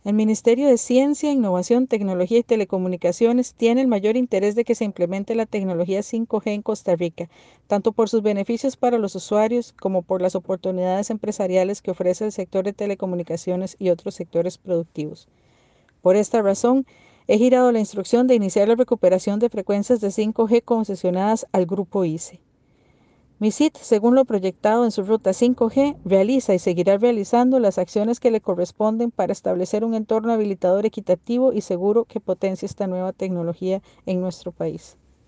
El Ministerio de Ciencia, Innovación, Tecnología y Telecomunicaciones tiene el mayor interés de que se implemente la tecnología 5G en Costa Rica, tanto por sus beneficios para los usuarios como por las oportunidades empresariales que ofrece el sector de telecomunicaciones y otros sectores productivos. Por esta razón, he girado la instrucción de iniciar la recuperación de frecuencias de 5G concesionadas al Grupo ICE. MISIT, según lo proyectado en su ruta 5G, realiza y seguirá realizando las acciones que le corresponden para establecer un entorno habilitador equitativo y seguro que potencie esta nueva tecnología en nuestro país.